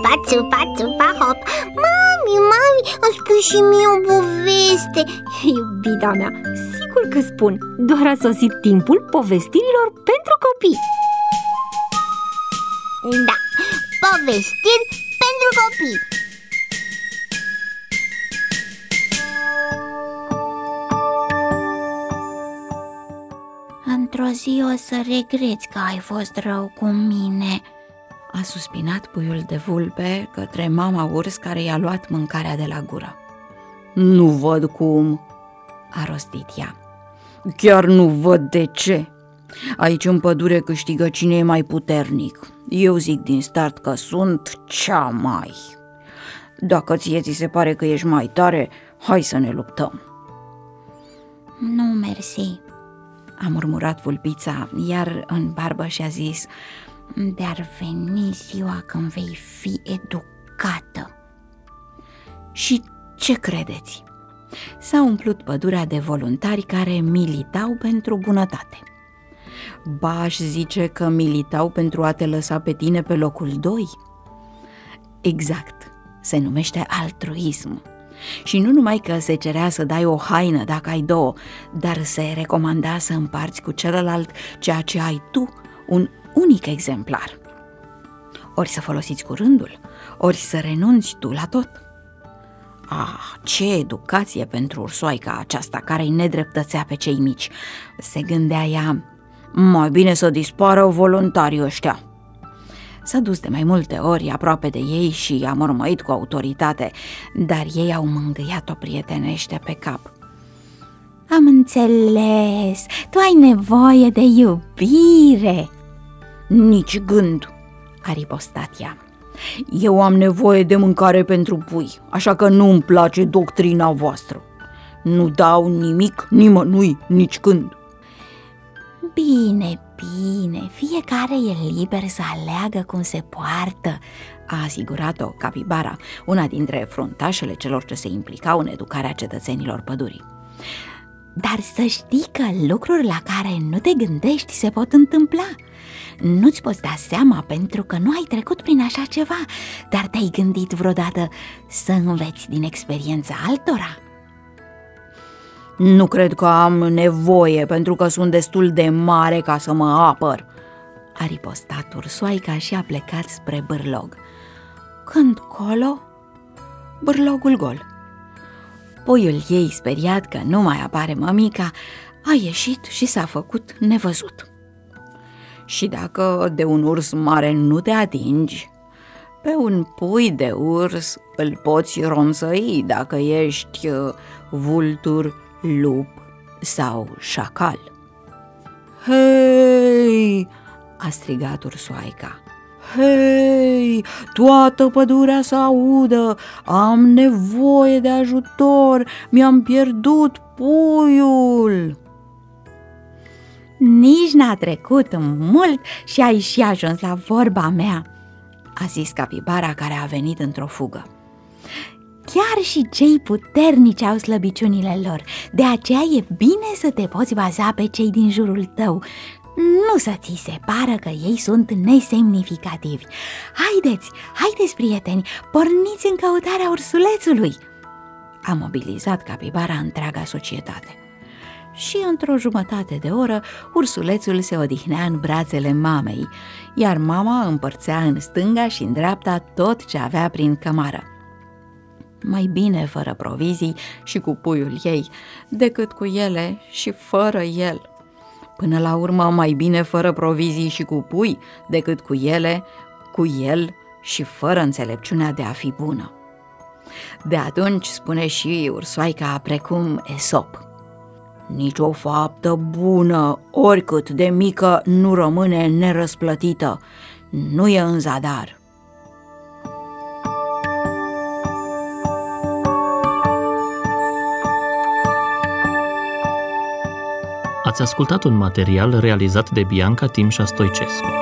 Țupa, țupa, țupa, hop. Mami, îmi spui și mie o poveste. Iubita mea, sigur că spun. Doar a sosit timpul povestirilor pentru copii. Da, povestiri pentru copii. Într-o zi o să regreți că ai fost rău cu mine, a suspinat puiul de vulpe către mama urs care i-a luat mâncarea de la gură. Nu văd cum, a rostit ea. Chiar nu văd de ce. Aici în pădure câștigă cine e mai puternic. Eu zic din start că sunt cea mai. Dacă ție ți se pare că ești mai tare, hai să ne luptăm. Nu, mersi, a murmurat vulpița, iar în barbă și-a zis: de-ar veni ziua când vei fi educată. Și ce credeți? S-a umplut pădurea de voluntari care militau pentru bunătate. Ba, aș zice că militau pentru a te lăsa pe tine pe locul 2. Exact, se numește altruism. Și nu numai că se cerea să dai o haină dacă ai 2, dar se recomanda să împarți cu celălalt ceea ce ai tu, un unic exemplar. Ori să folosiți cu rândul, ori să renunți tu la tot. Ce educație pentru ursoaica aceasta care îi nedreptățea pe cei mici, se gândea ea. Mai bine să dispară voluntarii ăștia. S-a dus de mai multe ori aproape de ei și i-a mormăit cu autoritate, dar ei au mângâiat-o prietenește pe cap. Am înțeles, tu ai nevoie de iubire. Nici gând, a ripostat ea. Eu am nevoie de mâncare pentru pui, așa că nu-mi place doctrina voastră. Nu dau nimic nimănui nici când. Bine, fiecare e liber să aleagă cum se poartă, a asigurat-o capibara, una dintre fruntașele celor ce se implicau în educarea cetățenilor pădurii. Dar să știi că lucruri la care nu te gândești se pot întâmpla. Nu-ți poți da seama pentru că nu ai trecut prin așa ceva, dar te-ai gândit vreodată să înveți din experiența altora? Nu cred că am nevoie, pentru că sunt destul de mare ca să mă apăr, a ripostat ursoaica și a plecat spre bârlog. Când colo, bârlogul gol. Puiul ei, speriat că nu mai apare mămica, a ieșit și s-a făcut nevăzut. Și dacă de un urs mare nu te atingi, pe un pui de urs îl poți ronțăi dacă ești vultur, lup sau șacal. Hei, a strigat ursoaica. Hei, toată pădurea să audă, am nevoie de ajutor, mi-am pierdut puiul. Nici n-a trecut mult și ai și ajuns la vorba mea, a zis capibara, care a venit într-o fugă. Chiar și cei puternici au slăbiciunile lor, de aceea e bine să te poți baza pe cei din jurul tău. Nu să ți se pară că ei sunt nesemnificativi. Haideți, prieteni, porniți în căutarea ursulețului. A mobilizat capibara întreaga societate. Și într-o jumătate de oră, ursulețul se odihnea în brațele mamei, iar mama împărțea în stânga și în dreapta tot ce avea prin cămară. Mai bine fără provizii și cu puiul ei, decât cu ele și fără el. Până la urmă, mai bine fără provizii și cu pui, decât cu ele, cu el și fără înțelepciunea de a fi bună. De atunci spune și ursoaica, precum Esop: nici o faptă bună, oricât de mică, nu rămâne nerăsplătită, nu e în zadar. Ați ascultat un material realizat de Bianca Timșa Stoicescu.